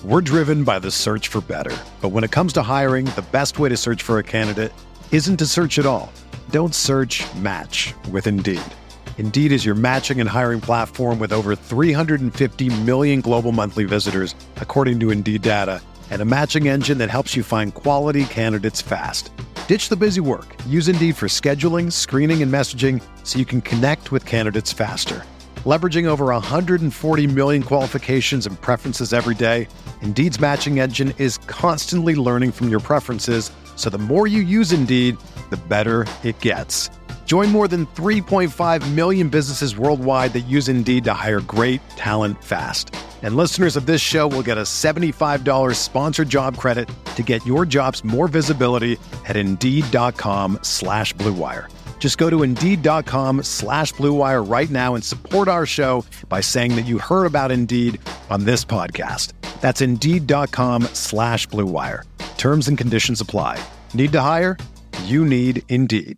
We're driven by the search for better. But when it comes to hiring, the best way to search for a candidate isn't to search at all. Don't search, match with Indeed. Indeed is your matching and hiring platform with over 350 million global monthly visitors, according to Indeed data, and a matching engine that helps you find quality candidates fast. Ditch the busy work. Use Indeed for scheduling, screening, and messaging so you can connect with candidates faster. Leveraging over 140 million qualifications and preferences every day, Indeed's matching engine is constantly learning from your preferences, so the more you use Indeed, the better it gets. Join more than 3.5 million businesses worldwide that use Indeed to hire great talent fast. And listeners of this show will get a $75 sponsored job credit to get your jobs more visibility at Indeed.com/Blue Wire. Just go to Indeed.com/Blue Wire right now and support our show by saying that you heard about Indeed on this podcast. That's Indeed.com/Blue Wire. Terms and conditions apply. Need to hire? You need Indeed.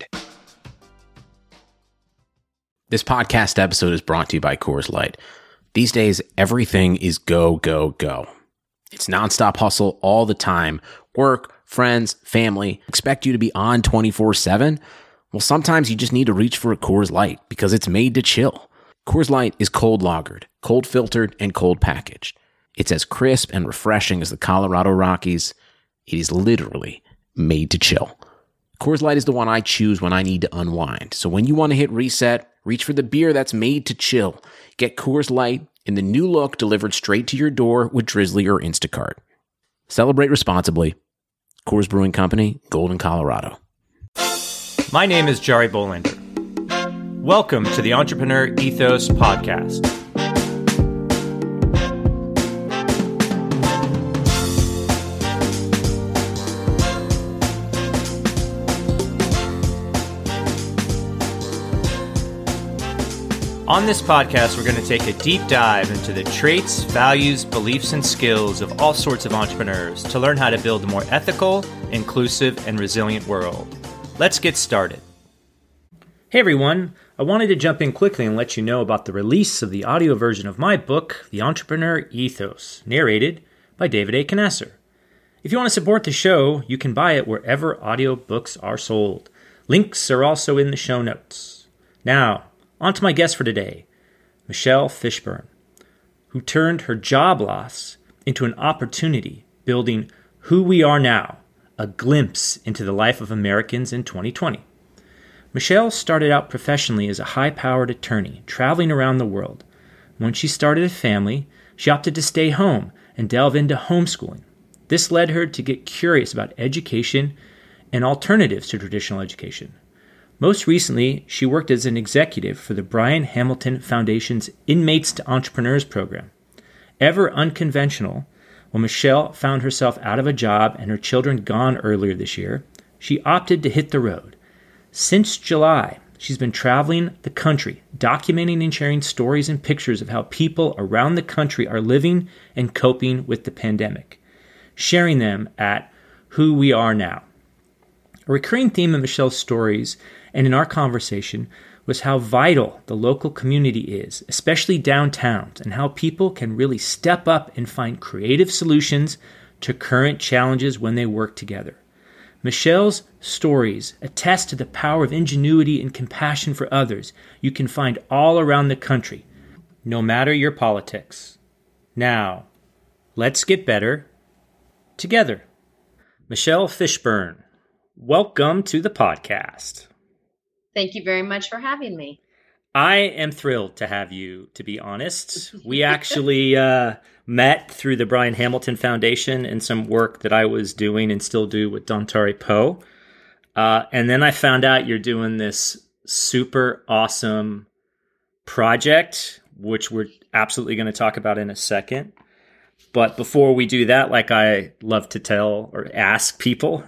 This podcast episode is brought to you by Coors Light. These days, everything is go, go, go. It's nonstop hustle all the time. Work, friends, family expect you to be on 24/7. Well, sometimes you just need to reach for a Coors Light because it's made to chill. Coors Light is cold lagered, cold filtered, and cold packaged. It's as crisp and refreshing as the Colorado Rockies. It is literally made to chill. Coors Light is the one I choose when I need to unwind. So when you want to hit reset, reach for the beer that's made to chill. Get Coors Light in the new look delivered straight to your door with Drizzly or Instacart. Celebrate responsibly. Coors Brewing Company, Golden, Colorado. My name is Jari Bolander. Welcome to the Entrepreneur Ethos Podcast. On this podcast, we're going to take a deep dive into the traits, values, beliefs, and skills of all sorts of entrepreneurs to learn how to build a more ethical, inclusive, and resilient world. Let's get started. Hey everyone, I wanted to jump in quickly and let you know about the release of the audio version of my book, The Entrepreneur Ethos, narrated by David A. Knesser. If you want to support the show, you can buy it wherever audiobooks are sold. Links are also in the show notes. Now, on to my guest for today, Michelle Fishburne, who turned her job loss into an opportunity, building Who We Are Now, a glimpse into the life of Americans in 2020. Michelle started out professionally as a high-powered attorney, traveling around the world. When she started a family, she opted to stay home and delve into homeschooling. This led her to get curious about education and alternatives to traditional education. Most recently, she worked as an executive for the Brian Hamilton Foundation's Inmates to Entrepreneurs program. Ever unconventional, when Michelle found herself out of a job and her children gone earlier this year, she opted to hit the road. Since July, she's been traveling the country, documenting and sharing stories and pictures of how people around the country are living and coping with the pandemic, sharing them at Who We Are Now. A recurring theme in Michelle's stories and in our conversation was how vital the local community is, especially downtowns, and how people can really step up and find creative solutions to current challenges when they work together. Michelle's stories attest to the power of ingenuity and compassion for others you can find all around the country, no matter your politics. Now, let's get better together. Michelle Fishburne, welcome to the podcast. Thank you very much for having me. I am thrilled to have you, to be honest. We actually met through the Brian Hamilton Foundation and some work that I was doing and still do with Dontari Poe. And then I found out you're doing this super awesome project, which we're absolutely going to talk about in a second. But before we do that, like I love to tell or ask people,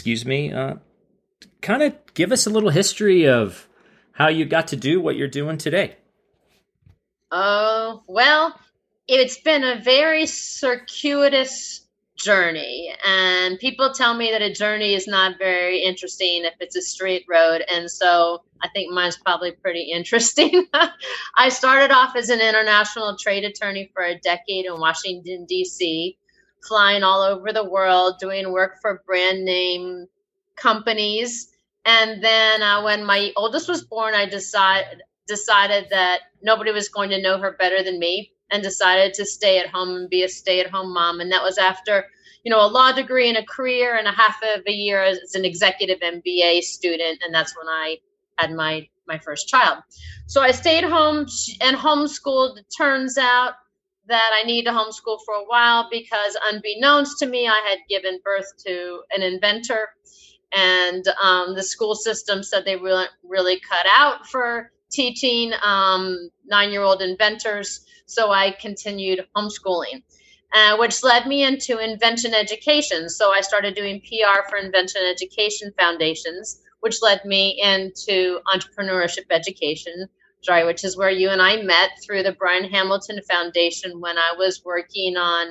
kind of give us a little history of how you got to do what you're doing today. Oh, well, it's been a very circuitous journey. And people tell me that a journey is not very interesting if it's a straight road. And so I think mine's probably pretty interesting. I started off as an international trade attorney for a decade in Washington, D.C., flying all over the world, doing work for brand name companies. And then when my oldest was born, I decided that nobody was going to know her better than me, and decided to stay at home and be a stay-at-home mom. And that was after, a law degree and a career and a half of a year as an executive MBA student. And that's when I had my first child. So I stayed home and homeschooled. It turns out that I needed to homeschool for a while because, unbeknownst to me, I had given birth to an inventor. And the school system said they really cut out for teaching 9-year-old inventors. So I continued homeschooling, which led me into invention education. So I started doing PR for invention education foundations, which led me into entrepreneurship education, which is where you and I met through the Brian Hamilton Foundation when I was working on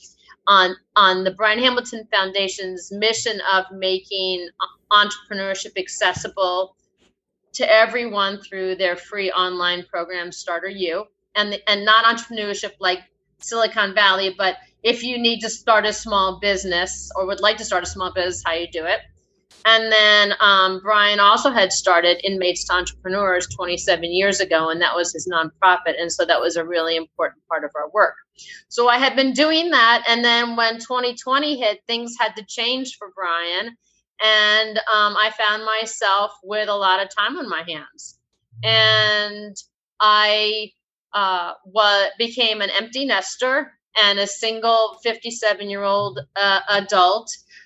the Brian Hamilton Foundation's mission of making entrepreneurship accessible to everyone through their free online program, Starter U, and not entrepreneurship like Silicon Valley, but if you need to start a small business or would like to start a small business, how you do it. And then Brian also had started Inmates to Entrepreneurs 27 years ago, and that was his nonprofit. And so that was a really important part of our work. So I had been doing that. And then when 2020 hit, things had to change for Brian. And I found myself with a lot of time on my hands. And I became an empty nester and a single 57-year-old adult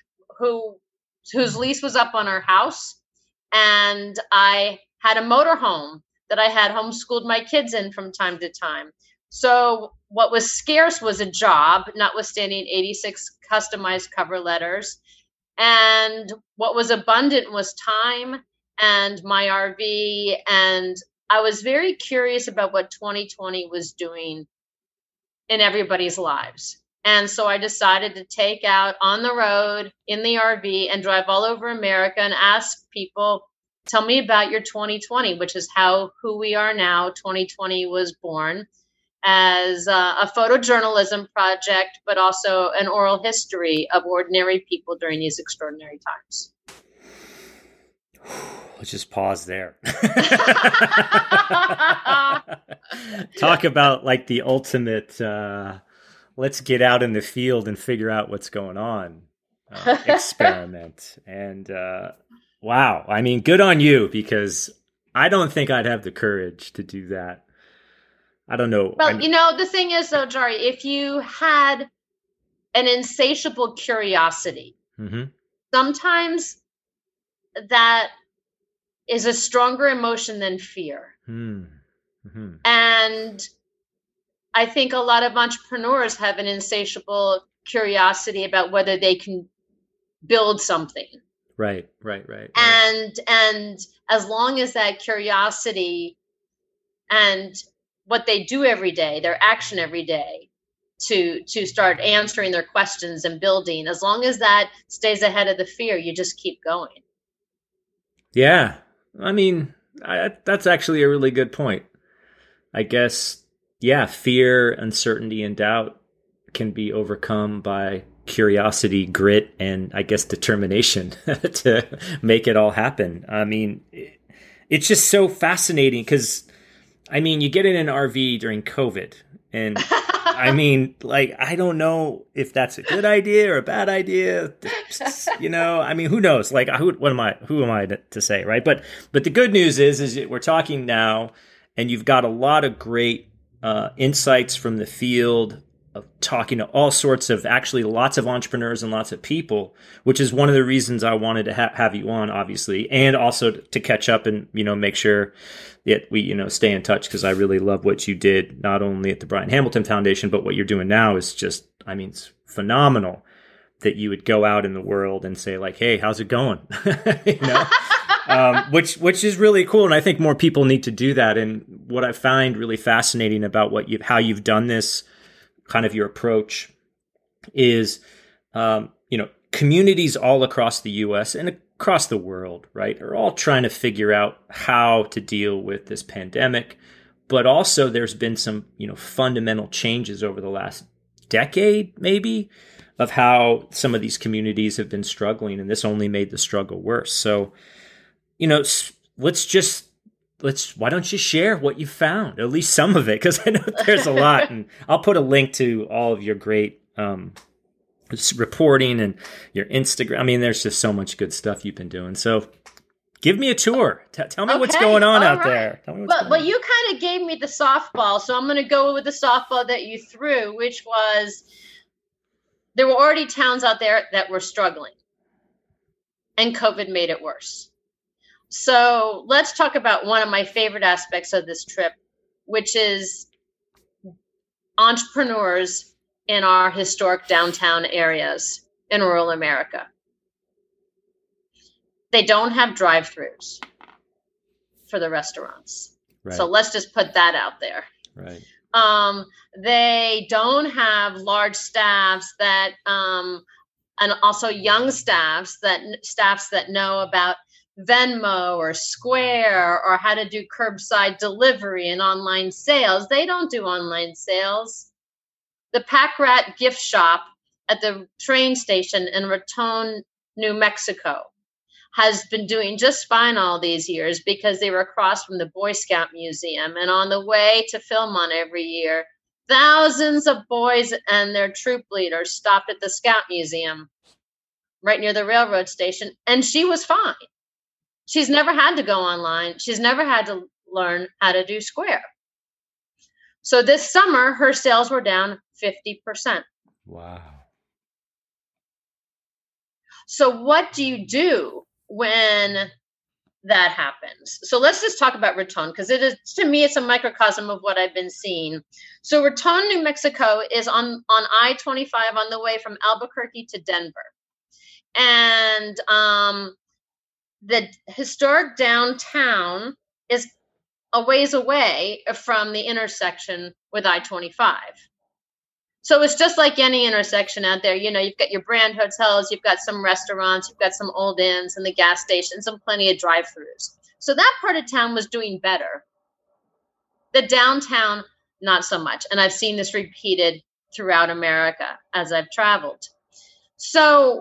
whose lease was up on our house. And I had a motorhome that I had homeschooled my kids in from time to time. So what was scarce was a job, notwithstanding 86 customized cover letters. And what was abundant was time and my RV. And I was very curious about what 2020 was doing in everybody's lives. And so I decided to take out on the road in the RV and drive all over America and ask people, tell me about your 2020, which is who we are now. 2020 was born as a photojournalism project, but also an oral history of ordinary people during these extraordinary times. Let's just pause there. Talk about like the ultimate let's get out in the field and figure out what's going on experiment. And wow, I mean, good on you, because I don't think I'd have the courage to do that. I don't know. Well, the thing is, though, Jari, if you had an insatiable curiosity, sometimes that is a stronger emotion than fear. And I think a lot of entrepreneurs have an insatiable curiosity about whether they can build something. Right. And as long as that curiosity and what they do every day, their action every day to start answering their questions and building, as long as that stays ahead of the fear, you just keep going. Yeah. I mean, that's actually a really good point. I guess, yeah, fear, uncertainty, and doubt can be overcome by curiosity, grit, and I guess determination to make it all happen. I mean, it's just so fascinating because, I mean, you get in an RV during COVID, and I mean, like, I don't know if that's a good idea or a bad idea. I mean, who knows? Like, who am I to say, right? But the good news is we're talking now, and you've got a lot of great insights from the field of talking to all sorts of, actually lots of entrepreneurs and lots of people, which is one of the reasons I wanted to have you on, obviously, and also to catch up and, make sure that we, stay in touch, because I really love what you did, not only at the Brian Hamilton Foundation, but what you're doing now is just, I mean, it's phenomenal that you would go out in the world and say like, hey, how's it going? Which is really cool. And I think more people need to do that. And what I find really fascinating about how you've done this, kind of your approach, is, communities all across the US and across the world, right, are all trying to figure out how to deal with this pandemic. But also there's been some, fundamental changes over the last decade, maybe, of how some of these communities have been struggling, and this only made the struggle worse. So, you know, why don't you share what you found, at least some of it, because I know there's a lot, and I'll put a link to all of your great reporting and your Instagram. I mean, there's just so much good stuff you've been doing. So give me a tour. Tell me what's going on out there. Tell me what's going on. You kind of gave me the softball, so I'm going to go with the softball that you threw, which was there were already towns out there that were struggling, and COVID made it worse. So let's talk about one of my favorite aspects of this trip, which is entrepreneurs in our historic downtown areas in rural America. They don't have drive-thrus for the restaurants. Right. So let's just put that out there. Right. They don't have large staffs that, and also young staffs that know about Venmo or Square or how to do curbside delivery and online sales. They don't do online sales. The Pack Rat gift shop at the train station in Raton, New Mexico has been doing just fine all these years because they were across from the Boy Scout Museum. And on the way to Philmont every year, thousands of boys and their troop leaders stopped at the Scout Museum right near the railroad station. And she was fine. She's never had to go online. She's never had to learn how to do Square. So this summer, her sales were down 50%. Wow. So what do you do when that happens? So let's just talk about Raton, because it is, to me, it's a microcosm of what I've been seeing. So Raton, New Mexico is on I-25 on the way from Albuquerque to Denver. And the historic downtown is a ways away from the intersection with I-25. So it's just like any intersection out there. You know, you've got your brand hotels, you've got some restaurants, you've got some old inns and the gas stations and plenty of drive-thrus. So that part of town was doing better. The downtown, not so much. And I've seen this repeated throughout America as I've traveled. So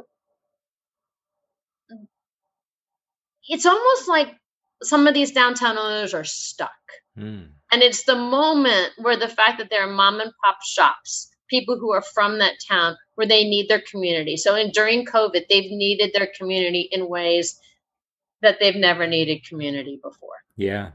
it's almost like some of these downtown owners are stuck. And it's the moment where the fact that there are mom and pop shops, people who are from that town, where they need their community. So during COVID, they've needed their community in ways that they've never needed community before. Yeah.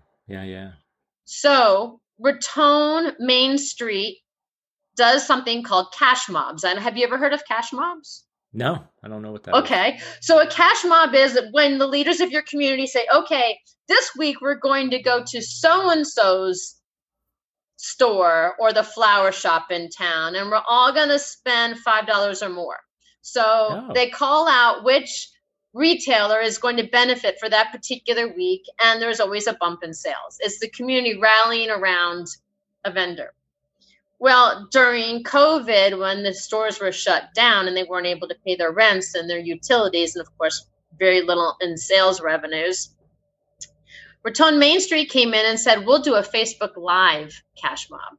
So Raton Main Street does something called cash mobs. And have you ever heard of cash mobs? No, I don't know what that is. Okay. So a cash mob is when the leaders of your community say, okay, this week we're going to go to so-and-so's store or the flower shop in town, and we're all going to spend $5 or more. So they call out which retailer is going to benefit for that particular week, and there's always a bump in sales. It's the community rallying around a vendor. Well, during COVID, when the stores were shut down and they weren't able to pay their rents and their utilities, and of course, very little in sales revenues, Raton Main Street came in and said, we'll do a Facebook Live cash mob.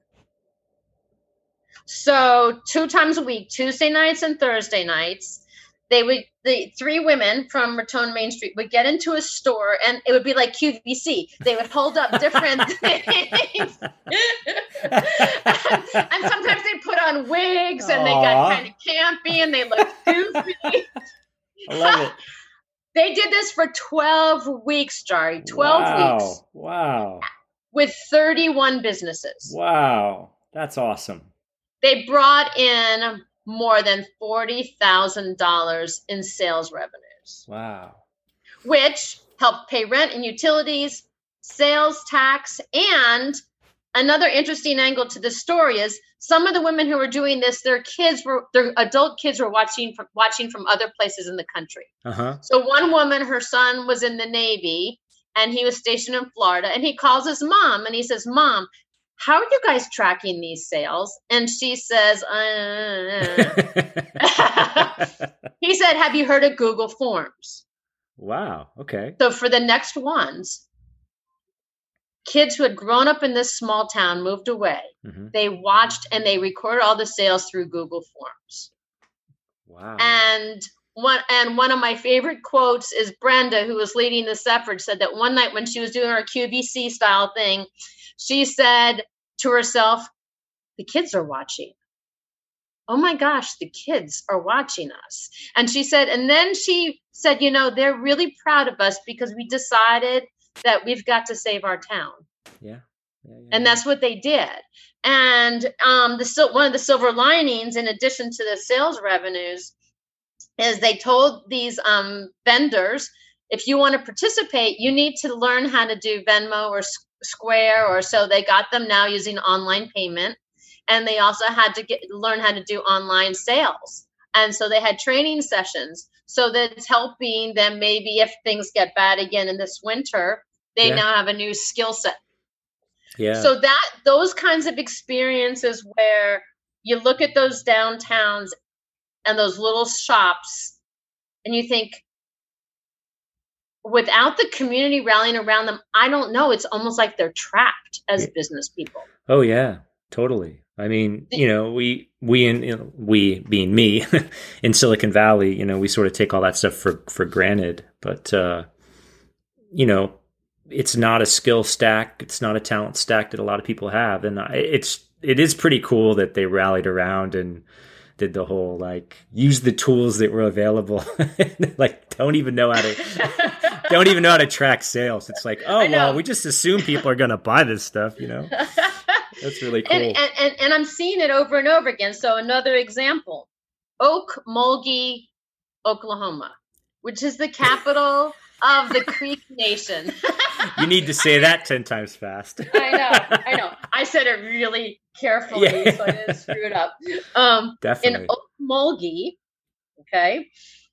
So 2 times a week, Tuesday nights and Thursday nights, the 3 women from Raton Main Street would get into a store, and it would be like QVC. They would hold up different things. And sometimes they put on wigs, and they got kind of campy, and they looked goofy. I love it. They did this for 12 weeks, Jari. 12 weeks. Wow. With 31 businesses. Wow. That's awesome. They brought in more than $40,000 in sales revenues. Wow. Which helped pay rent and utilities, sales tax, and another interesting angle to the story is some of the women who were doing this, their adult kids were watching from other places in the country. So one woman, her son was in the Navy and he was stationed in Florida, and he calls his mom and he says, Mom, how are you guys tracking these sales? And she says, He said, have you heard of Google Forms? Wow. Okay. So for the next ones, kids who had grown up in this small town moved away. They watched and they recorded all the sales through Google Forms. Wow. And one of my favorite quotes is Brenda, who was leading this effort, said that one night when she was doing her QVC style thing, she said to herself, the kids are watching. Oh my gosh, the kids are watching us. And she said, they're really proud of us because we decided that we've got to save our town. Yeah. And that's what they did. And one of the silver linings, in addition to the sales revenues, is they told these vendors, if you want to participate, you need to learn how to do Venmo or Square, or so they got them now using online payment. And they also had to learn how to do online sales. And so they had training sessions. So that it's helping them, maybe if things get bad again in this winter, they now have a new skill set. Yeah. So those kinds of experiences where you look at those downtowns and those little shops and you think, without the community rallying around them, I don't know. It's almost like they're trapped as business people. Oh yeah, totally. I mean, we being me in Silicon Valley, we sort of take all that stuff for granted, but it's not a skill stack. It's not a talent stack that a lot of people have. And it is pretty cool that they rallied around and did the whole, use the tools that were available. Don't even know how to track sales. It's like, oh, well, we just assume people are going to buy this stuff, That's really cool. And I'm seeing it over and over again. So another example, Okmulgee, Oklahoma, which is the capital of the Creek Nation. You need to say that 10 times fast. I know. I said it really carefully, so I didn't screw it up. Definitely. In Okmulgee, okay,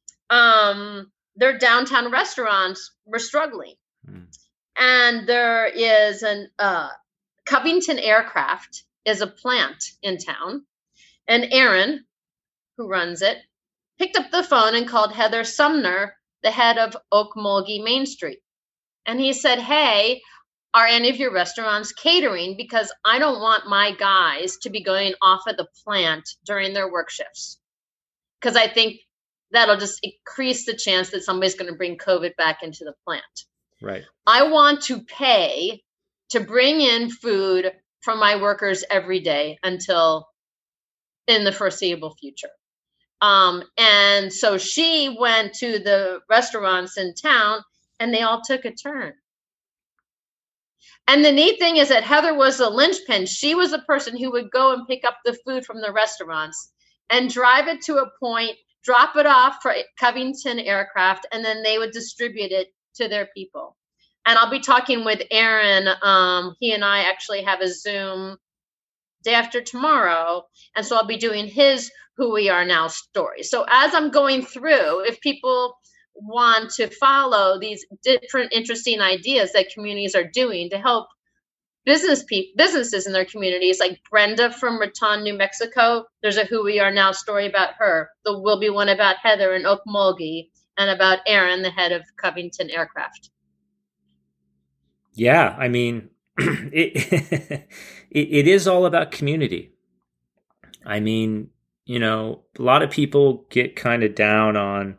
their downtown restaurants were struggling. And there is Covington Aircraft is a plant in town. And Aaron, who runs it, picked up the phone and called Heather Sumner, the head of Okmulgee Main Street. And he said, hey, are any of your restaurants catering? Because I don't want my guys to be going off of the plant during their work shifts. Because I think that'll just increase the chance that somebody's going to bring COVID back into the plant. Right. I want to pay to bring in food for my workers every day until in the foreseeable future. And so she went to the restaurants in town and they all took a turn. And the neat thing is that Heather was the linchpin. She was the person who would go and pick up the food from the restaurants and drive it to a point, drop it off for Covington Aircraft, and then they would distribute it to their people. And I'll be talking with Aaron. He and I actually have a Zoom day after tomorrow. And so I'll be doing his Who We Are Now story. So as I'm going through, if people want to follow these different interesting ideas that communities are doing to help businesses in their communities, like Brenda from Raton, New Mexico, there's a Who We Are Now story about her. There will be one about Heather in Okmulgee and about Aaron, the head of Covington Aircraft. Yeah, I mean, it is all about community. I mean, a lot of people get kind of down on,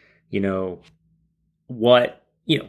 what,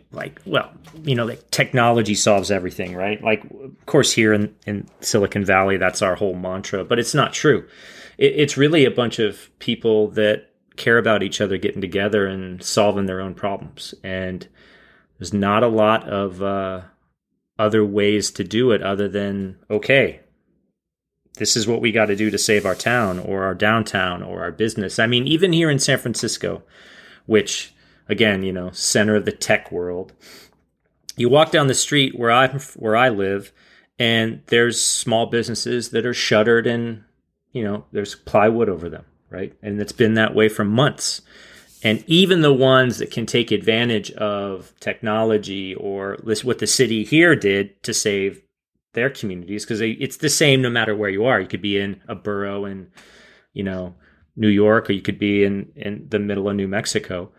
technology solves everything, right? Of course, here in Silicon Valley, that's our whole mantra, but it's not true. It's really a bunch of people that care about each other getting together and solving their own problems. And there's not a lot of other ways to do it other than, okay, this is what we got to do to save our town or our downtown or our business. I mean, even here in San Francisco, which, again, center of the tech world, you walk down the street where I live, and there's small businesses that are shuttered and, there's plywood over them, right? And it's been that way for months. And even the ones that can take advantage of technology or what the city here did to save their communities, because it's the same no matter where you are. You could be in a borough in, New York, or you could be in the middle of New Mexico.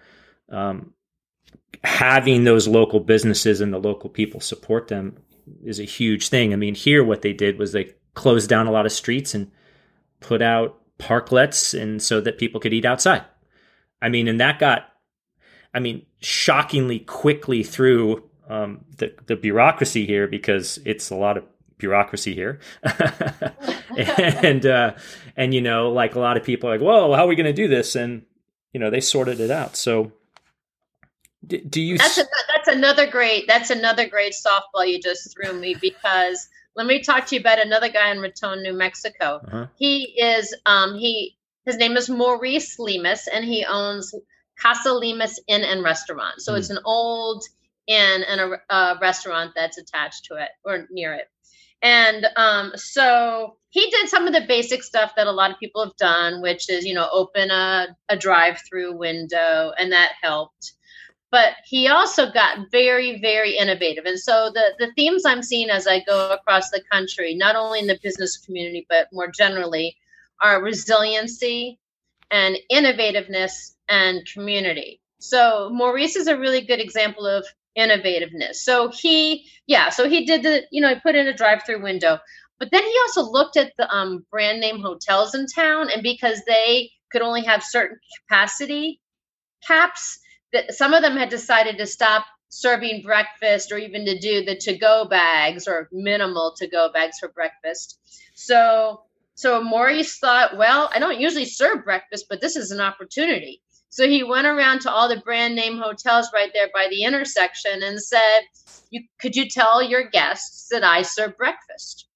Having those local businesses and the local people support them is a huge thing. I mean, here what they did was they closed down a lot of streets and put out parklets and so that people could eat outside. I mean, and that got, shockingly quickly through the bureaucracy here, because it's a lot of bureaucracy here. and like a lot of people are like, whoa, how are we going to do this? And, they sorted it out. So do you... That's another great softball you just threw me, because let me talk to you about another guy in Raton, New Mexico. Uh-huh. He is, his name is Maurice Lemus, and he owns Casa Lemus Inn and Restaurant. So it's an old inn and a restaurant that's attached to it or near it. And so he did some of the basic stuff that a lot of people have done, which is, open a drive-through window, and that helped. But he also got very, very innovative. And so the themes I'm seeing as I go across the country, not only in the business community, but more generally, are resiliency and innovativeness and community. So Maurice is a really good example of innovativeness. So he did he put in a drive-through window, but then he also looked at the brand name hotels in town, and because they could only have certain capacity caps, that some of them had decided to stop serving breakfast, or even to do the to-go bags or minimal to-go bags for breakfast. So Maurice thought, well, I don't usually serve breakfast, but this is an opportunity. So he went around to all the brand name hotels right there by the intersection and said, could you tell your guests that I serve breakfast?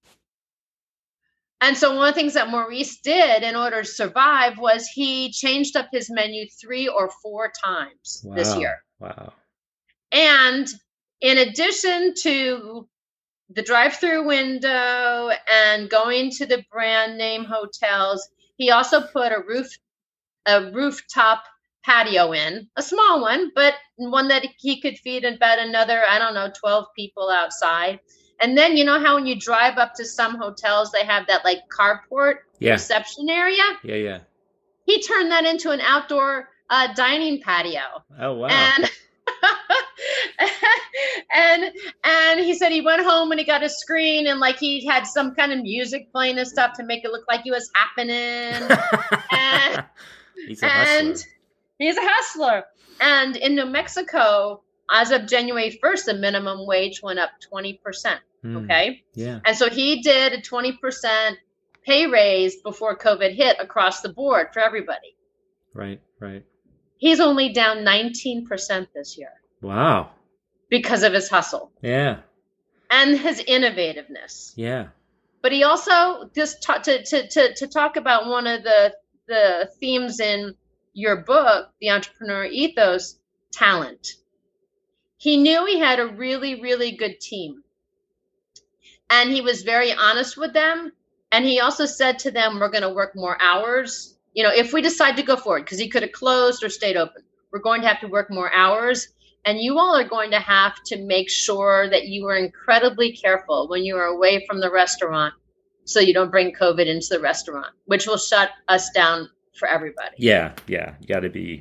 And so one of the things that Maurice did in order to survive was he changed up his menu 3 or 4 times this year. Wow. And in addition to the drive-through window and going to the brand name hotels, he also put a rooftop patio in, a small one, but one that he could feed about another, 12 people outside. And then, how when you drive up to some hotels, they have that like carport reception area. Yeah. He turned that into an outdoor dining patio. Oh, wow. And he said he went home and he got a screen, and like he had some kind of music playing and stuff to make it look like it was happening. And he's a hustler. He's a hustler. And in New Mexico, as of January 1st, the minimum wage went up 20%. Okay. Yeah. And so he did a 20% pay raise before COVID hit across the board for everybody. Right. He's only down 19% this year. Wow. Because of his hustle. Yeah. And his innovativeness. Yeah. But he also just to talk about one of the themes in your book, The Entrepreneur Ethos, talent. He knew he had a really, really good team. And he was very honest with them. And he also said to them, we're going to work more hours. If we decide to go forward, because he could have closed or stayed open, we're going to have to work more hours. And you all are going to have to make sure that you are incredibly careful when you are away from the restaurant, so you don't bring COVID into the restaurant, which will shut us down for everybody. Yeah. You gotta be,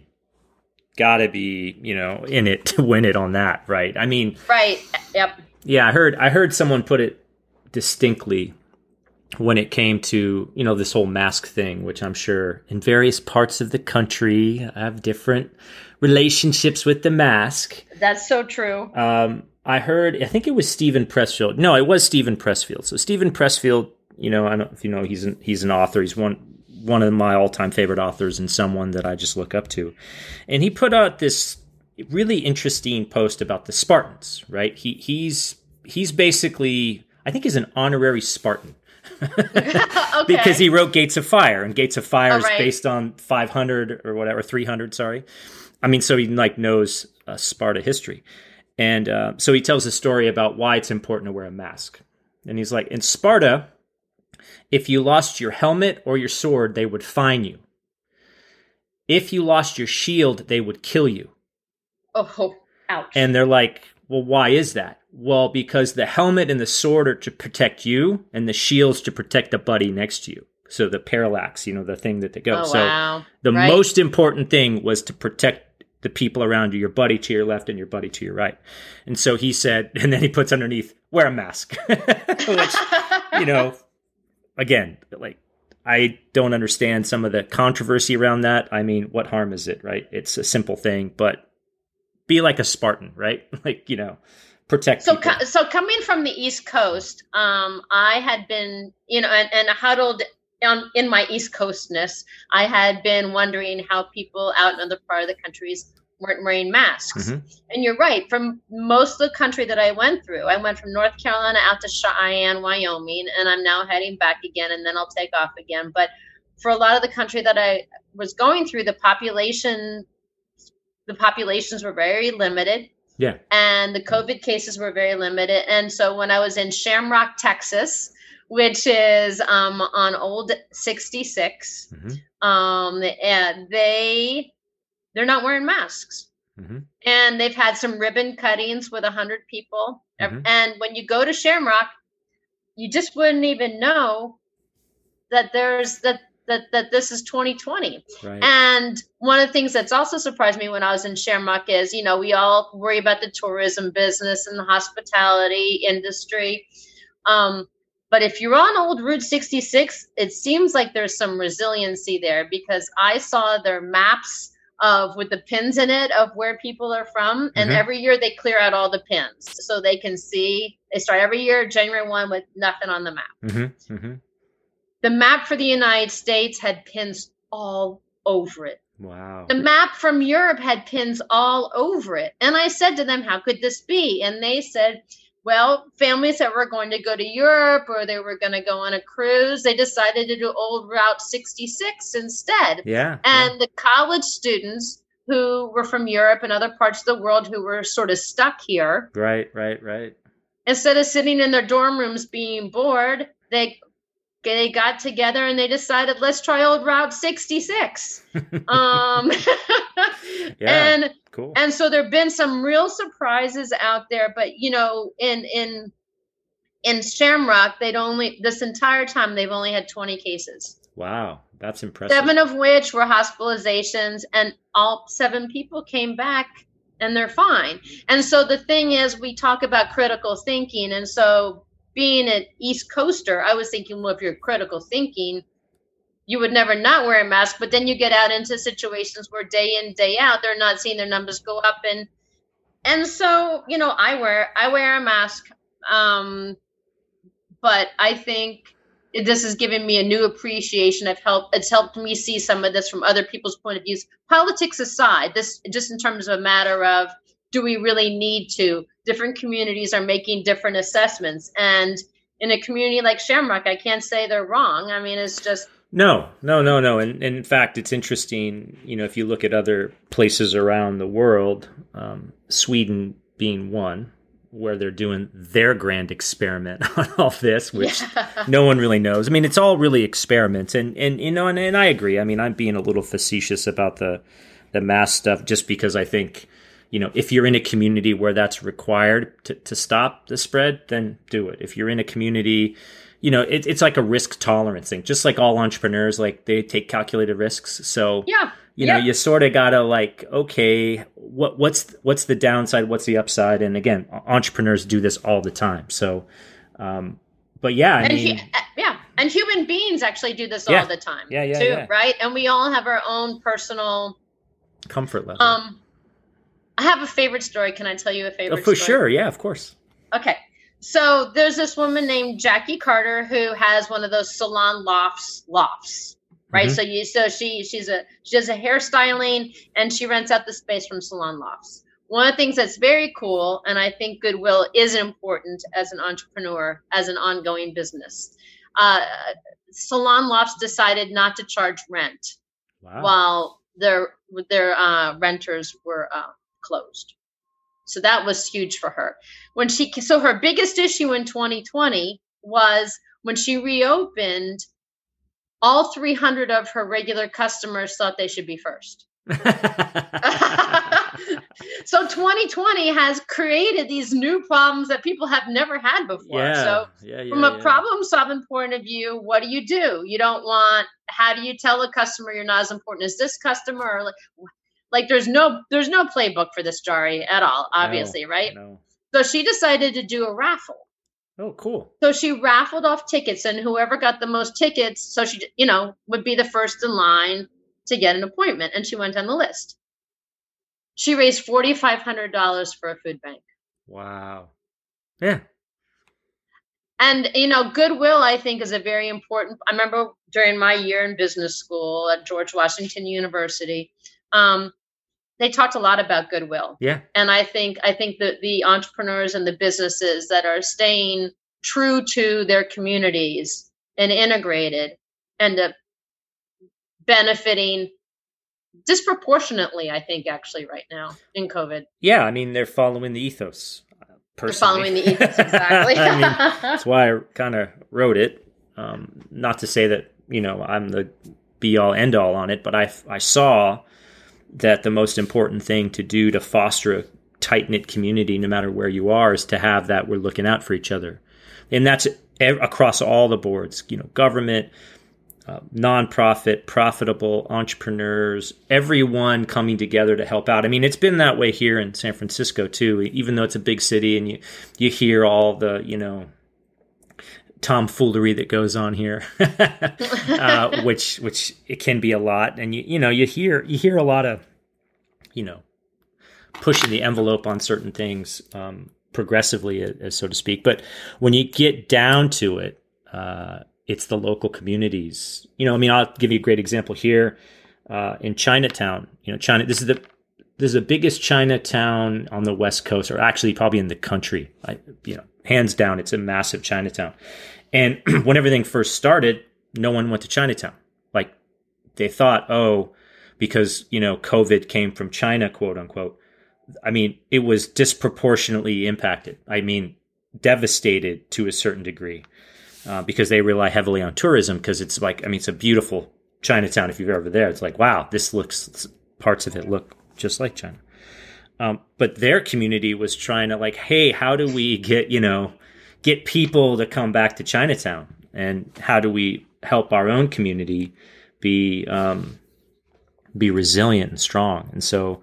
in it to win it on that. Right. I mean, right. Yep. Yeah. I heard someone put it distinctly when it came to, this whole mask thing, which I'm sure in various parts of the country have different relationships with the mask. That's so true. I think it was Stephen Pressfield. No, it was Stephen Pressfield. So Stephen Pressfield, I don't know if you know, he's an author. He's one of my all-time favorite authors, and someone that I just look up to. And he put out this really interesting post about the Spartans, right? He's basically, I think he's an honorary Spartan. Okay. Because he wrote Gates of Fire, and Gates of Fire is right. based on 500 or whatever, 300, sorry. I mean, so he knows Sparta history. And so he tells a story about why it's important to wear a mask. And he's like, in Sparta, if you lost your helmet or your sword, they would fine you. If you lost your shield, they would kill you. Oh, ouch. And they're like, well, why is that? Well, because the helmet and the sword are to protect you, and the shield's to protect the buddy next to you. So the parallax, the thing that they go. Oh, wow. So the most important thing was to protect the people around you, your buddy to your left and your buddy to your right. And so he said, and then he puts underneath, wear a mask. Which, again, like, I don't understand some of the controversy around that. I mean, what harm is it, right? It's a simple thing, but be like a Spartan, right? Like, protect people. So coming from the East Coast, I had been, and huddled in my East Coastness, I had been wondering how people out in other part of the countries weren't wearing masks. Mm-hmm. And you're right. From most of the country that I went through, I went from North Carolina out to Cheyenne, Wyoming, and I'm now heading back again, and then I'll take off again. But for a lot of the country that I was going through, the populations were very limited. Yeah. And the COVID cases were very limited. And so when I was in Shamrock, Texas, which is on Old 66, and they're not wearing masks. Mm-hmm. And they've had some ribbon cuttings with 100 people. Mm-hmm. And when you go to Shamrock, you just wouldn't even know that that this is 2020. Right. And one of the things that's also surprised me when I was in Shamrock is, we all worry about the tourism business and the hospitality industry. But if you're on Old Route 66, it seems like there's some resiliency there, because I saw their maps with the pins in it of where people are from. And every year they clear out all the pins so they can see. They start every year, January 1, with nothing on the map. Mm-hmm. Mm-hmm. The map for the United States had pins all over it. Wow. The map from Europe had pins all over it. And I said to them, how could this be? And they said, well, families that were going to go to Europe or they were going to go on a cruise, they decided to do Old Route 66 instead. Yeah. And the college students who were from Europe and other parts of the world who were sort of stuck here. Right. Instead of sitting in their dorm rooms being bored, they got together and they decided, let's try Old Route 66. Yeah, cool. And so there've been some real surprises out there, but in Shamrock, this entire time they've only had 20 cases. Wow, that's impressive. 7 of which were hospitalizations, and all 7 people came back and they're fine. And so the thing is, we talk about critical thinking, and so being an East Coaster, I was thinking, well, if you're critical thinking, you would never not wear a mask. But then you get out into situations where day in, day out, they're not seeing their numbers go up. And so, I wear a mask. But I think this has given me a new appreciation of help. It's helped me see some of this from other people's point of views. Politics aside, this just in terms of a matter of, do we really need to? Different communities are making different assessments. And in a community like Shamrock, I can't say they're wrong. I mean, it's just... No. And in fact, it's interesting, if you look at other places around the world, Sweden being one, where they're doing their grand experiment on all this, which no one really knows. I mean, it's all really experiments. And I agree. I mean, I'm being a little facetious about the mask stuff just because I think, if you're in a community where that's required to stop the spread, then do it. If you're in a community, it's like a risk tolerance thing, just like all entrepreneurs, like they take calculated risks. So, you sort of gotta okay, what's the downside? What's the upside? And again, entrepreneurs do this all the time. So, but yeah, and human beings actually do this all the time too, right? And we all have our own personal comfort level. I have a favorite story. Can I tell you a favorite story? For sure. Yeah, of course. Okay. So there's this woman named Jackie Carter who has one of those salon lofts, right? Mm-hmm. So she does a hairstyling and she rents out the space from salon lofts. One of the things that's very cool, and I think goodwill is important as an entrepreneur, as an ongoing business. Salon lofts decided not to charge rent while their renters were closed. So that was huge for her. So her biggest issue in 2020 was when she reopened, all 300 of her regular customers thought they should be first. So 2020 has created these new problems that people have never had before. From a problem solving point of view, what do? You don't want, how do you tell a customer you're not as important as this customer? Or like there's no playbook for this, Jari, at all, obviously, right? No. So she decided to do a raffle. Oh, cool. So she raffled off tickets, and whoever got the most tickets, so she, would be the first in line to get an appointment. And she went on the list. She raised $4,500 for a food bank. Wow. Yeah. And, goodwill, I think, is a very important. I remember during my year in business school at George Washington University, they talked a lot about goodwill. Yeah. And I think that the entrepreneurs and the businesses that are staying true to their communities and integrated end up benefiting disproportionately, I think, actually right now in COVID. Yeah. I mean, they're following the ethos. Personally. They're following the ethos, exactly. I mean, that's why I kind of wrote it. Not to say that, I'm the be all end all on it, but I saw that the most important thing to do to foster a tight-knit community, no matter where you are, is to have that we're looking out for each other. And that's across all the boards, government, nonprofit, profitable entrepreneurs, everyone coming together to help out. I mean, it's been that way here in San Francisco too, even though it's a big city and you hear all the, tomfoolery that goes on here, which it can be a lot. And you hear a lot of, pushing the envelope on certain things, progressively, as so to speak. But when you get down to it, it's the local communities. I'll give you a great example here in Chinatown. This is the biggest Chinatown on the West Coast, or actually probably in the country. Hands down, it's a massive Chinatown. And when everything first started, no one went to Chinatown. Like they thought, because COVID came from China, quote unquote. I mean, it was disproportionately impacted. I mean, devastated to a certain degree. Because they rely heavily on tourism, because it's it's a beautiful Chinatown. If you're ever there, it's like, wow, parts of it look just like China. But their community was trying to hey, how do we get people to come back to Chinatown? And how do we help our own community be resilient and strong? And so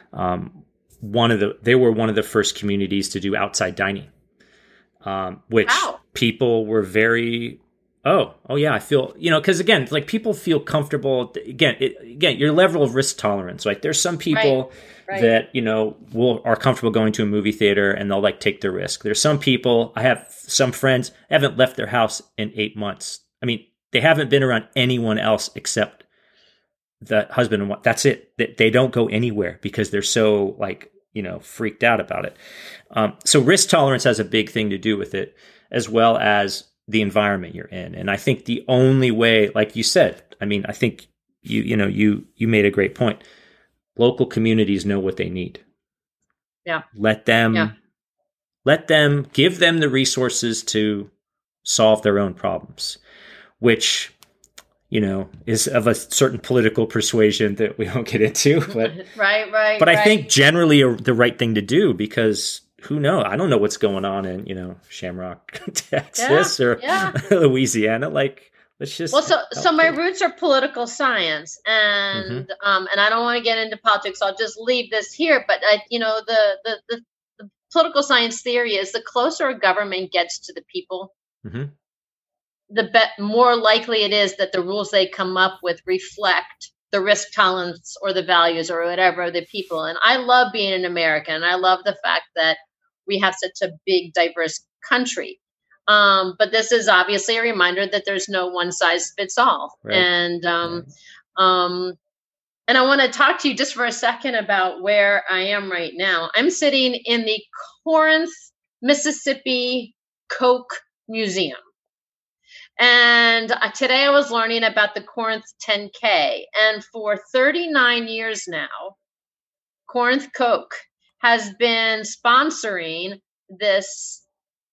they were one of the first communities to do outside dining. Which people were very, I feel, because again, people feel comfortable. Again, your level of risk tolerance, right? There's some people that, are comfortable going to a movie theater and they'll take the risk. There's some people, I have some friends haven't left their house in 8 months. I mean, they haven't been around anyone else except the husband and wife. That's it. They don't go anywhere because they're so freaked out about it. So risk tolerance has a big thing to do with it, as well as the environment you're in. And I think the only way, like you said, I think you made a great point. Local communities know what they need. Yeah. Let them give them the resources to solve their own problems, which is of a certain political persuasion that we won't get into, but right. But I think generally the right thing to do, because who knows? I don't know what's going on in Shamrock, Texas, or Louisiana. Let's just so my roots are political science, and and I don't want to get into politics. So I'll just leave this here. But the political science theory is the closer a government gets to the people. Mm-hmm. The more likely it is that the rules they come up with reflect the risk tolerance or the values or whatever of the people. And I love being an American. And I love the fact that we have such a big, diverse country. But this is obviously a reminder that there's no one size fits all. Right. And I want to talk to you just for a second about where I am right now. I'm sitting in the Corinth, Mississippi Coke Museum. And today I was learning about the Corinth 10K. And for 39 years now, Corinth Coke has been sponsoring this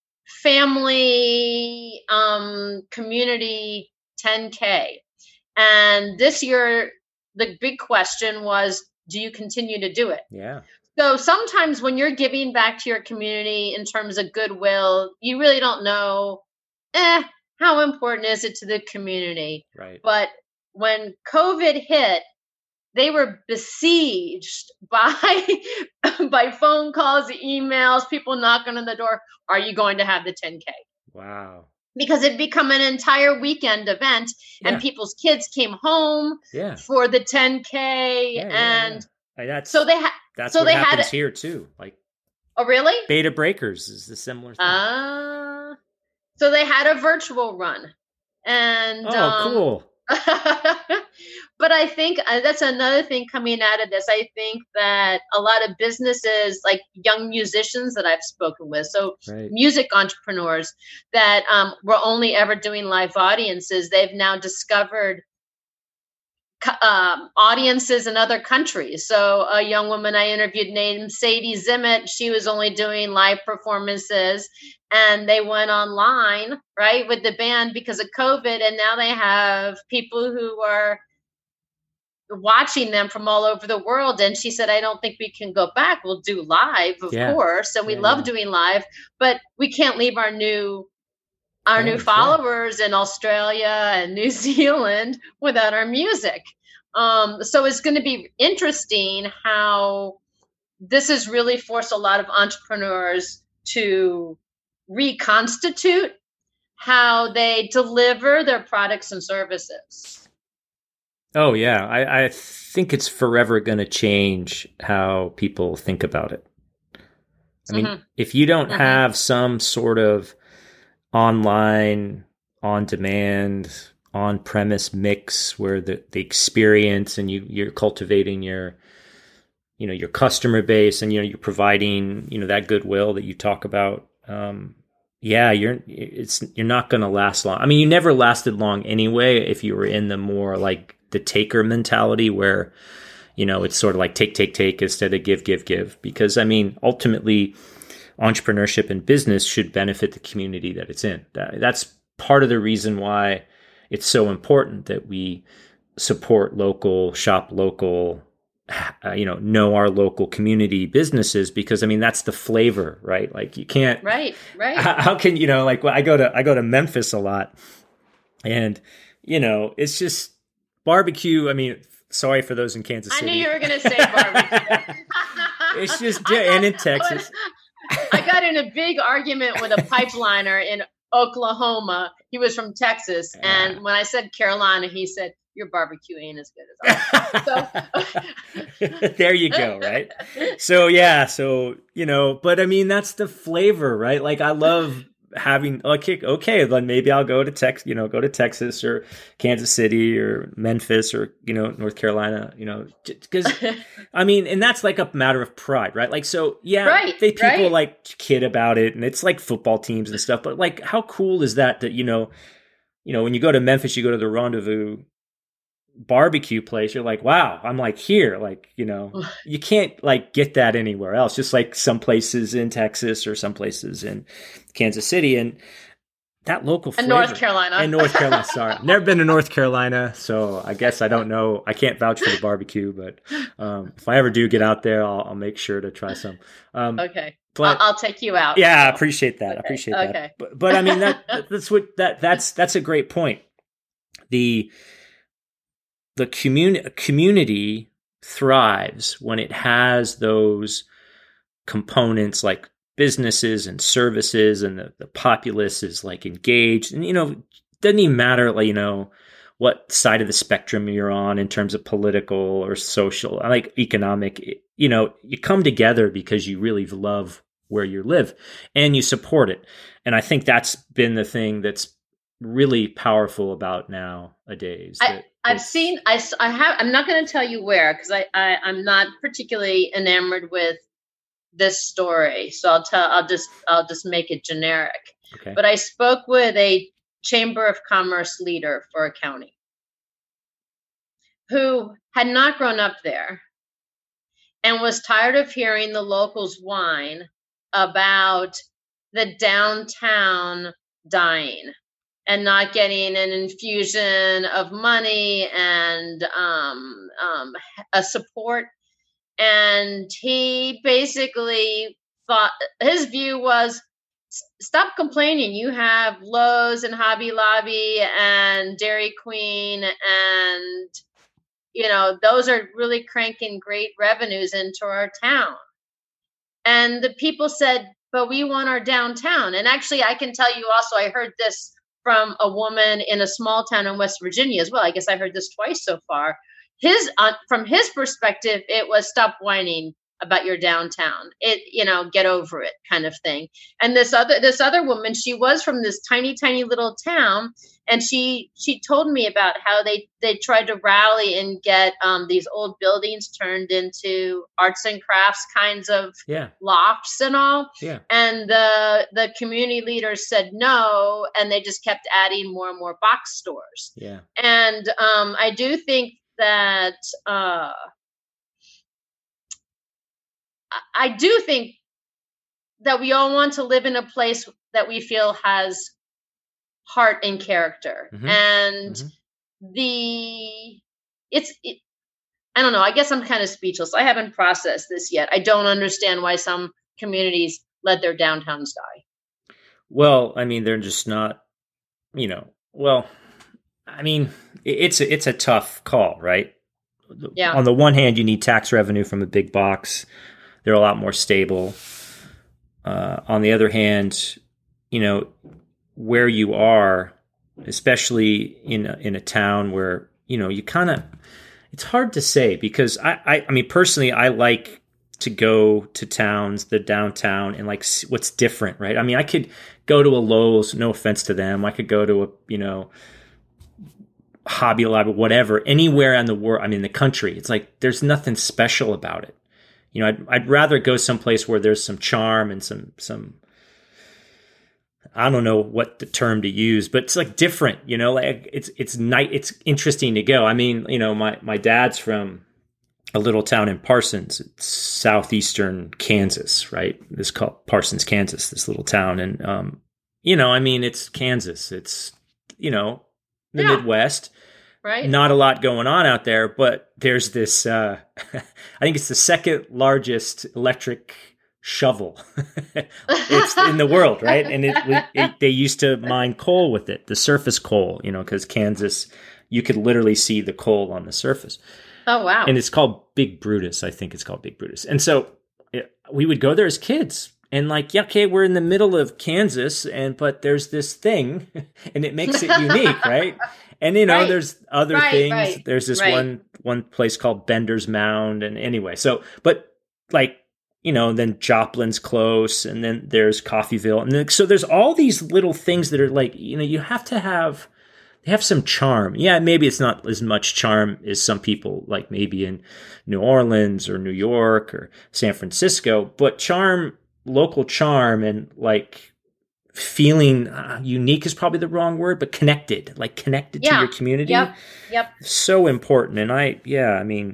family community 10K. And this year, the big question was, do you continue to do it? Yeah. So sometimes when you're giving back to your community in terms of goodwill, you really don't know, how important is it to the community? Right. But when COVID hit, they were besieged by phone calls, emails, people knocking on the door. Are you going to have the 10K? Wow. because it become an entire weekend event, and people's kids came home for the 10K, and That's so they had. That's so what they happens had here too. Like, oh, really? Beta Breakers is the similar thing. So they had a virtual run, and cool. But I think that's another thing coming out of this. I think that a lot of businesses, like young musicians that I've spoken with, so music entrepreneurs that were only ever doing live audiences, they've now discovered audiences in other countries. So a young woman I interviewed named Sadie Zimmett, she was only doing live performances, and they went online, right, with the band because of COVID, and now they have people who are watching them from all over the world. And she said, I don't think we can go back. We'll do live, of course, and we love doing live, but we can't leave our new followers in Australia and New Zealand without our music. So it's going to be interesting how this has really forced a lot of entrepreneurs to reconstitute how they deliver their products and services. Oh, yeah. I think it's forever going to change how people think about it. I mean, if you don't have some sort of online, on-demand, on-premise mix where the experience and you're cultivating your customer base and, you're providing, that goodwill that you talk about, you're not going to last long. I mean, you never lasted long anyway if you were in the more like the taker mentality where, it's sort of like take instead of give. Because, I mean, ultimately, entrepreneurship and business should benefit the community that it's in. That's part of the reason why it's so important that we support local, shop local, know our local community businesses, because I mean, that's the flavor, right? Like you can't, right. How can, like I go to Memphis a lot, and, it's just barbecue. I mean, sorry for those in Kansas City. I knew you were going to say barbecue. It's just, and in Texas. I got in a big argument with a pipeliner in Oklahoma. He was from Texas. And when I said Carolina, he said, your barbecue ain't as good as ours. So there you go. Right. So, but I mean, that's the flavor, right? Like I love having okay, then maybe I'll go to Texas or Kansas City or Memphis or, North Carolina, because I mean, and that's like a matter of pride, right? Like, so people like kid about it and it's like football teams and stuff, but like, how cool is that, when you go to Memphis, you go to the Rendezvous barbecue place, you're like, wow, I'm like here, like, you can't like get that anywhere else, just like some places in Texas or some places in Kansas City, and that local flavor. And North Carolina. Sorry, I've never been to North Carolina, so I guess I don't know. I can't vouch for the barbecue, but if I ever do get out there, I'll make sure to try some. Okay. But I'll take you out. Yeah, I appreciate that. Okay. I appreciate that. Okay. But I mean, that's a great point. The community thrives when it has those components like businesses and services, and the populace is like engaged, and doesn't even matter like what side of the spectrum you're on in terms of political or social, like economic. You come together because you really love where you live and you support it, and I think that's been the thing that's really powerful about nowadays. I'm not going to tell you where, because I'm not particularly enamored with this story. So I'll just make it generic. Okay. But I spoke with a Chamber of Commerce leader for a county who had not grown up there and was tired of hearing the locals whine about the downtown dying and not getting an infusion of money and a support. And he basically thought, his view was, stop complaining. You have Lowe's and Hobby Lobby and Dairy Queen, and those are really cranking great revenues into our town. And the people said, but we want our downtown. And actually, I can tell you also, I heard this from a woman in a small town in West Virginia as well. I guess I heard this twice so far. From his perspective, it was stop whining about your downtown. Get over it kind of thing. And this other woman, she was from this tiny, tiny little town. And she told me about how they tried to rally and get these old buildings turned into arts and crafts kinds of lofts and all. Yeah. And the community leaders said no, and they just kept adding more and more box stores. Yeah. And I do think that I do think that we all want to live in a place that we feel has heart and character. Mm-hmm. And I don't know. I guess I'm kind of speechless. I haven't processed this yet. I don't understand why some communities let their downtowns die. Well, I mean, they're just not, I mean, it's a tough call, right? Yeah. On the one hand, you need tax revenue from a big box. They're a lot more stable. On the other hand, where you are, especially in a town where, you kind of, it's hard to say because I mean, personally, I like to go to towns, the downtown, and like see what's different, right? I mean, I could go to a Lowe's, no offense to them. I could go to a, Hobby Lobby, whatever, anywhere in the world. I mean, the country, it's like, there's nothing special about it. I'd rather go someplace where there's some charm and some, I don't know what the term to use, but it's like different, like it's nice. It's interesting to go. I mean, my dad's from a little town in Parsons, it's southeastern Kansas, right? It's called Parsons, Kansas, this little town. And, I mean, it's Kansas. It's, the Midwest. Right. Not a lot going on out there, but there's this, I think it's the second largest electric shovel it's in the world, right? And they used to mine coal with it, the surface coal, because Kansas, you could literally see the coal on the surface. Oh, wow. And it's called Big Brutus. I think it's called Big Brutus. And so we would go there as kids. And like, okay, we're in the middle of Kansas, but there's this thing, and it makes it unique, right? And there's other things. Right. There's this one place called Bender's Mound, and anyway, so but like then Joplin's close, and then there's Coffeyville, and then so there's all these little things that are like you have to have. They have some charm. Yeah, maybe it's not as much charm as some people like maybe in New Orleans or New York or San Francisco, but charm. Local charm and like feeling unique is probably the wrong word, but connected to your community. Yep. So important. And I mean,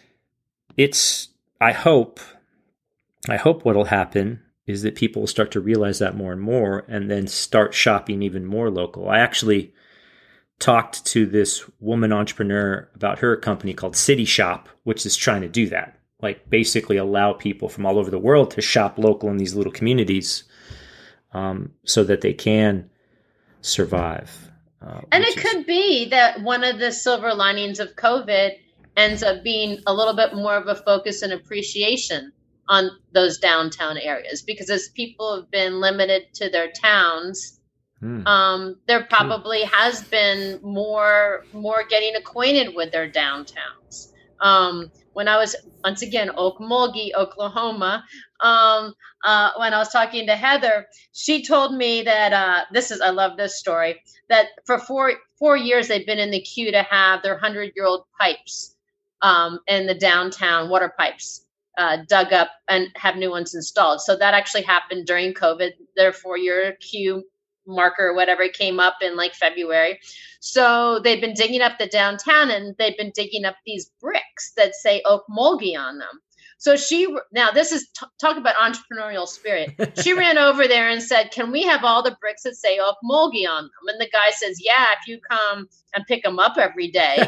I hope what'll happen is that people will start to realize that more and more and then start shopping even more local. I actually talked to this woman entrepreneur about her company called City Shop, which is trying to do that. Like basically allow people from all over the world to shop local in these little communities so that they can survive. And it could be that one of the silver linings of COVID ends up being a little bit more of a focus and appreciation on those downtown areas, because as people have been limited to their towns, there probably has been more getting acquainted with their downtowns. When I was, once again, Okmulgee, Oklahoma, when I was talking to Heather, she told me that I love this story, that for four years they've been in the queue to have their 100-year-old pipes in the downtown, water pipes, dug up and have new ones installed. So that actually happened during COVID. Their 4-year queue marker or whatever came up in like February. So they've been digging up the downtown, and they've been digging up these bricks that say Okmulgee on them. So now this is talk about entrepreneurial spirit. She ran over there and said, "Can we have all the bricks that say Okmulgee on them?" And the guy says, "Yeah, if you come and pick them up every day."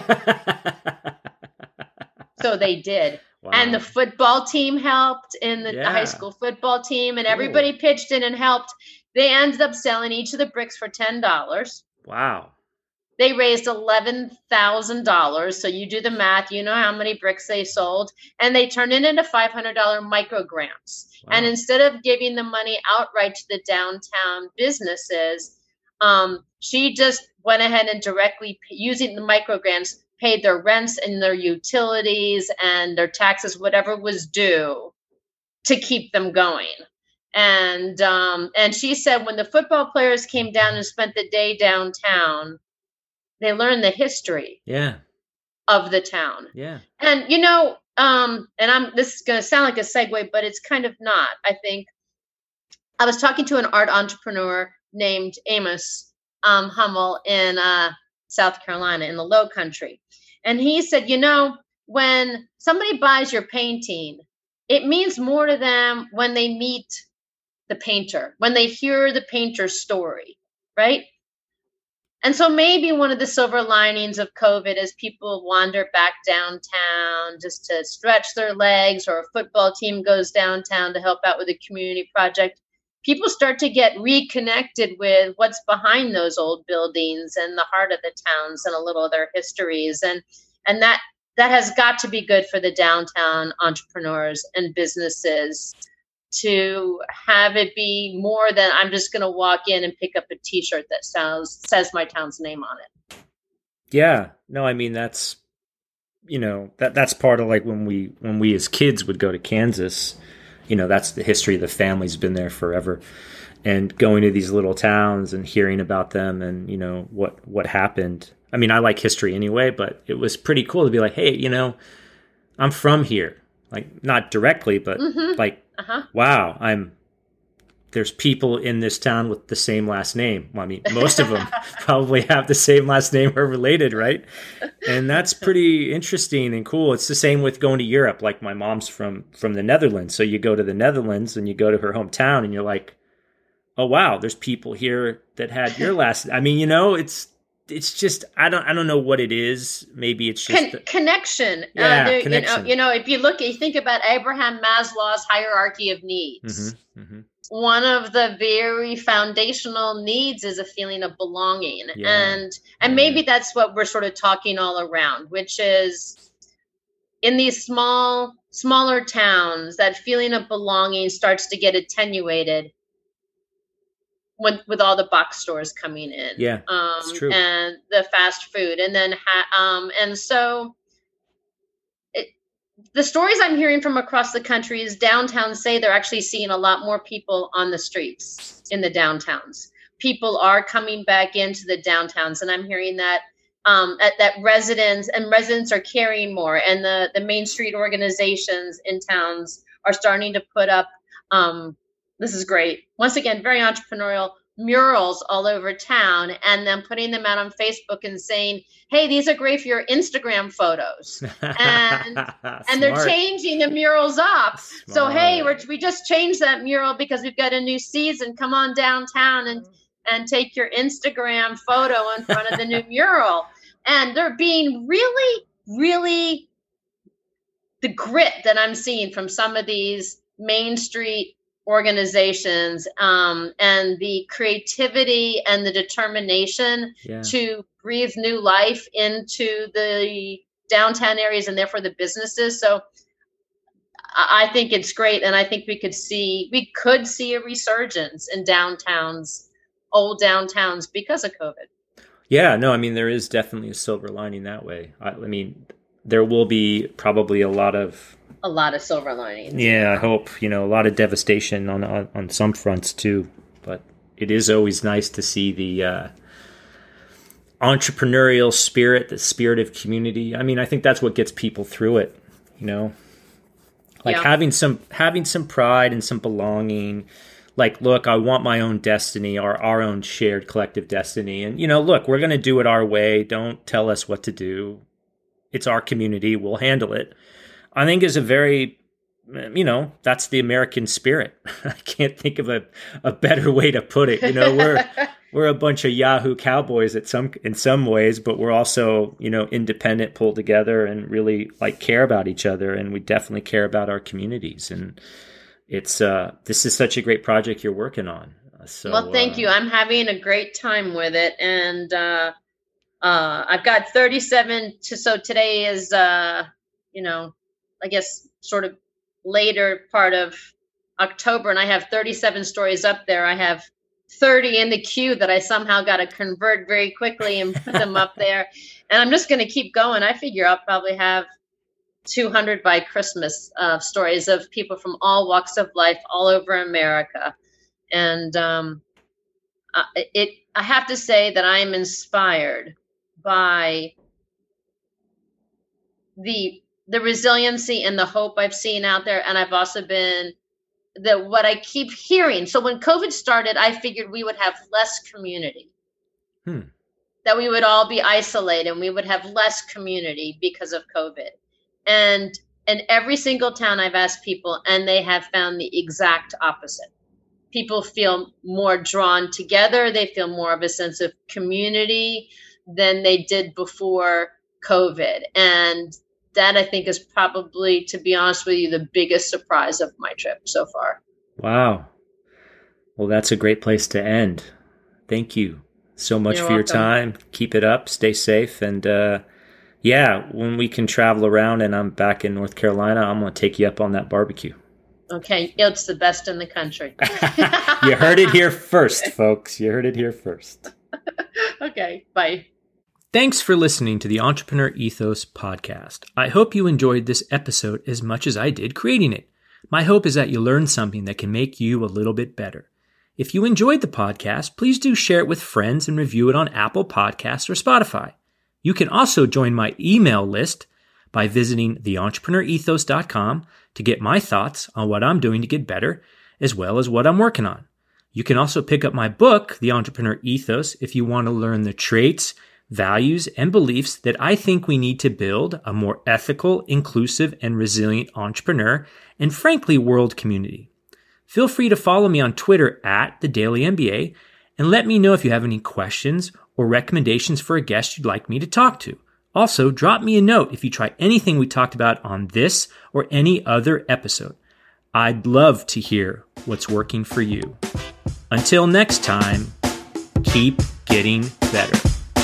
So they did. Wow. And the football team helped, in the high school football team, and everybody pitched in and helped. They ended up selling each of the bricks for $10. Wow. They raised $11,000. So you do the math, you know how many bricks they sold, and they turned it into $500 microgrants. Wow. And instead of giving the money outright to the downtown businesses, she just went ahead and directly, using the microgrants, paid their rents and their utilities and their taxes, whatever was due, to keep them going. And she said when the football players came down and spent the day downtown, they learned the history of the town. Yeah. And, this is going to sound like a segue, but it's kind of not. I think I was talking to an art entrepreneur named Amos Hummel in South Carolina in the Low Country. And he said, when somebody buys your painting, it means more to them when they meet the painter, when they hear the painter's story, right? And so maybe one of the silver linings of COVID is people wander back downtown just to stretch their legs, or a football team goes downtown to help out with a community project. People start to get reconnected with what's behind those old buildings and the heart of the towns and a little of their histories. And that has got to be good for the downtown entrepreneurs and businesses to have it be more than I'm just going to walk in and pick up a T-shirt that says my town's name on it. Yeah, no, I mean, that's, that's part of like when we as kids would go to Kansas. That's the history. The family's been there forever, and going to these little towns and hearing about them and, what happened. I mean, I like history anyway, but it was pretty cool to be like, hey, I'm from here. Like, not directly, but wow, there's people in this town with the same last name. Well, I mean, most of them probably have the same last name or related, right? And that's pretty interesting and cool. It's the same with going to Europe. Like, my mom's from the Netherlands. So you go to the Netherlands and you go to her hometown and you're like, oh, wow, there's people here that had your last. I mean, it's just, I don't know what it is. Maybe it's just connection. Yeah, connection. If you think about Abraham Maslow's hierarchy of needs, one of the very foundational needs is a feeling of belonging. Yeah. And maybe that's what we're sort of talking all around, which is in these smaller towns, that feeling of belonging starts to get attenuated with all the box stores coming in. Yeah, it's true. And the fast food. And then, and so the stories I'm hearing from across the country is downtowns say they're actually seeing a lot more people on the streets in the downtowns. People are coming back into the downtowns, and I'm hearing that that residents are caring more, and the Main Street organizations in towns are starting to put up, this is great, once again, very entrepreneurial, murals all over town, and then putting them out on Facebook and saying, hey, these are great for your Instagram photos. And they're changing the murals up. Smart. So, hey, we just changed that mural because we've got a new season. Come on downtown and take your Instagram photo in front of the new mural. And they're being really, really, the grit that I'm seeing from some of these Main Street organizations, and the creativity and the determination to breathe new life into the downtown areas and therefore the businesses. So I think it's great, and I think we could see a resurgence in old downtowns because of COVID. Yeah, no, I mean, there is definitely a silver lining that way. I mean, there will be probably a lot of silver linings. Yeah, I hope, a lot of devastation on some fronts too. But it is always nice to see the entrepreneurial spirit, the spirit of community. I mean, I think that's what gets people through it, having some pride and some belonging. Like, look, I want my own destiny, or our own shared collective destiny. And, look, we're going to do it our way. Don't tell us what to do. It's our community. We'll handle it. I think is a very, that's the American spirit. I can't think of a better way to put it. We're a bunch of Yahoo cowboys in some ways, but we're also, independent, pulled together, and really care about each other. And we definitely care about our communities. And it's this is such a great project you're working on. So, well, thank you. I'm having a great time with it, and I've got 37. So today is, I guess sort of later part of October, and I have 37 stories up there. I have 30 in the queue that I somehow got to convert very quickly and put them up there. And I'm just going to keep going. I figure I'll probably have 200 by Christmas stories of people from all walks of life all over America. And I have to say that I'm inspired by the resiliency and the hope I've seen out there. And I've also been what I keep hearing. So when COVID started, I figured we would have less community, that we would all be isolated and we would have less community because of COVID. And in every single town I've asked people, and they have found the exact opposite. People feel more drawn together. They feel more of a sense of community than they did before COVID. And that, I think, is probably, to be honest with you, the biggest surprise of my trip so far. Wow. Well, that's a great place to end. Thank you so much for your time. Keep it up. Stay safe. And when we can travel around and I'm back in North Carolina, I'm going to take you up on that barbecue. Okay. It's the best in the country. You heard it here first, folks. You heard it here first. Okay. Bye. Thanks for listening to the Entrepreneur Ethos podcast. I hope you enjoyed this episode as much as I did creating it. My hope is that you learned something that can make you a little bit better. If you enjoyed the podcast, please do share it with friends and review it on Apple Podcasts or Spotify. You can also join my email list by visiting theentrepreneurethos.com to get my thoughts on what I'm doing to get better, as well as what I'm working on. You can also pick up my book, The Entrepreneur Ethos, if you want to learn the traits, values, and beliefs that I think we need to build a more ethical, inclusive, and resilient entrepreneur and, frankly, world community. Feel free to follow me on Twitter @TheDailyMBA and let me know if you have any questions or recommendations for a guest you'd like me to talk to. Also, drop me a note if you try anything we talked about on this or any other episode. I'd love to hear what's working for you. Until next time, keep getting better.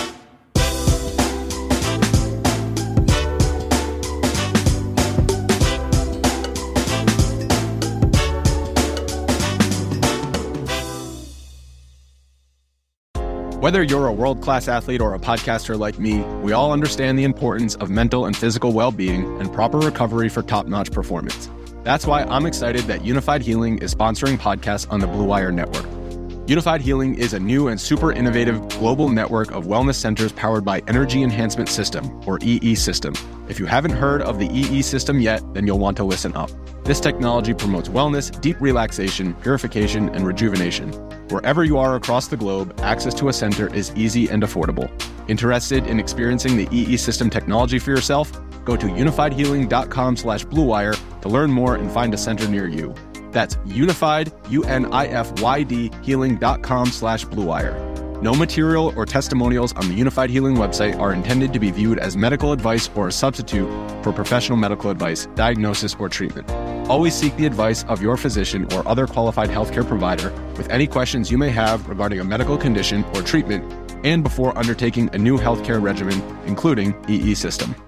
Whether you're a world-class athlete or a podcaster like me, we all understand the importance of mental and physical well-being and proper recovery for top-notch performance. That's why I'm excited that Unified Healing is sponsoring podcasts on the Blue Wire Network. Unified Healing is a new and super innovative global network of wellness centers powered by Energy Enhancement System, or EE System. If you haven't heard of the EE System yet, then you'll want to listen up. This technology promotes wellness, deep relaxation, purification, and rejuvenation. Wherever you are across the globe, access to a center is easy and affordable. Interested in experiencing the EE System technology for yourself? Go to unifiedhealing.com/bluewire to learn more and find a center near you. That's unified, UNIFYD, healing.com/bluewire. No material or testimonials on the Unified Healing website are intended to be viewed as medical advice or a substitute for professional medical advice, diagnosis, or treatment. Always seek the advice of your physician or other qualified healthcare provider with any questions you may have regarding a medical condition or treatment and before undertaking a new healthcare regimen, including EE System.